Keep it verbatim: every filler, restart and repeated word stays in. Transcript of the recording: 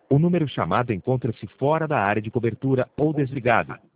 O número chamado encontra-se fora da área de cobertura ou desligado.